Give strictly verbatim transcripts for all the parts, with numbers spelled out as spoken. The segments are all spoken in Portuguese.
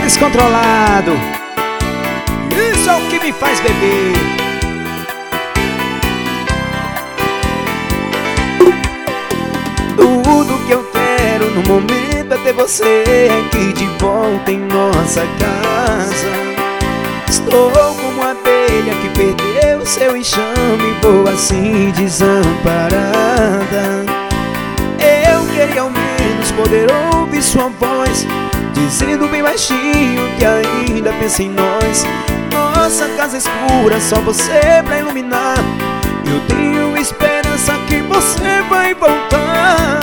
descontrolado. Isso é o que me faz beber. Tudo que eu quero no momento é ter você aqui de volta em nossa casa. Estou como uma abelha que perdeu seu enxame, vou assim desamparada. Eu queria ao menos poder ouvir sua voz, dizendo bem baixinho que ainda pensa em nós. Nossa casa escura, só você pra iluminar. Eu tenho esperança que você vai voltar.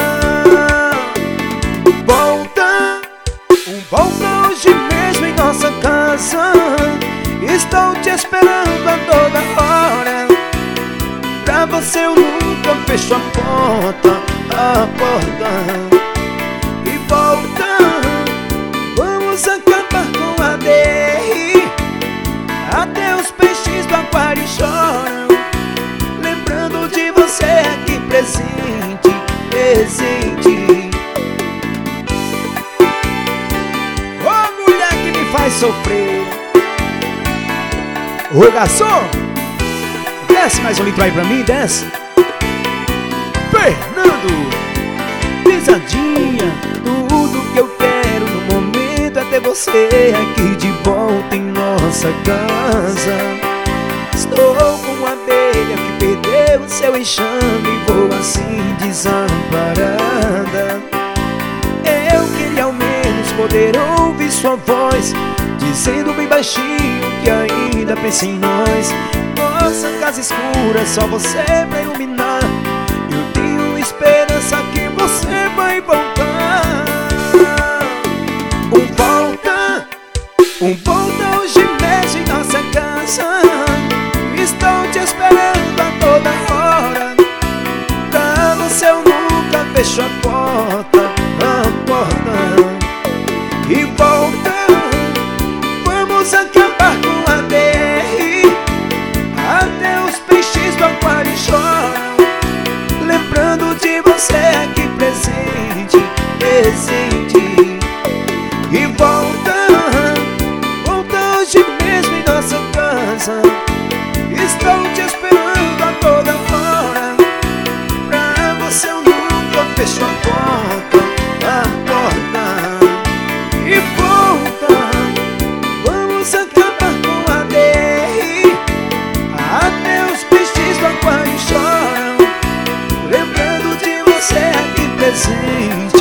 Volta, um volta hoje mesmo em nossa casa. Estou te esperando a toda hora. Pra você eu nunca fecho a porta, a porta. E volta, vamos acabar com a D R. Até os peixes do aquário choram, lembrando de você aqui presente, presente. Ô mulher que me faz sofrer. Ô garçom, desce mais um litro aí pra mim, desce. Fernando, pisadinha. Tudo que eu quero no momento é ter você aqui de volta em nossa casa. Estou como uma abelha que perdeu seu enxame, vou assim desamparada. Eu queria ao menos poder ouvir sua voz, dizendo bem baixinho que ainda pensa em nós. Nossa casa escura, só você pra iluminar. Eu tenho esperança que você vai voltar. Um volta, um volta hoje mesmo em nossa casa. Estou te esperando a toda hora. Pra você eu nunca fecho a porta, a porta. E volta, vamos acabar com a D R. Até os peixes do aquário choram, lembrando de você aqui presente, presente. E volta, volta hoje mesmo em nossa casa. Estou te esperando a toda hora. Pra você eu nunca fecho a porta, a porta. E volta, vamos acabar com a D R. Até os peixes do aquário choram, lembrando de você aqui presente.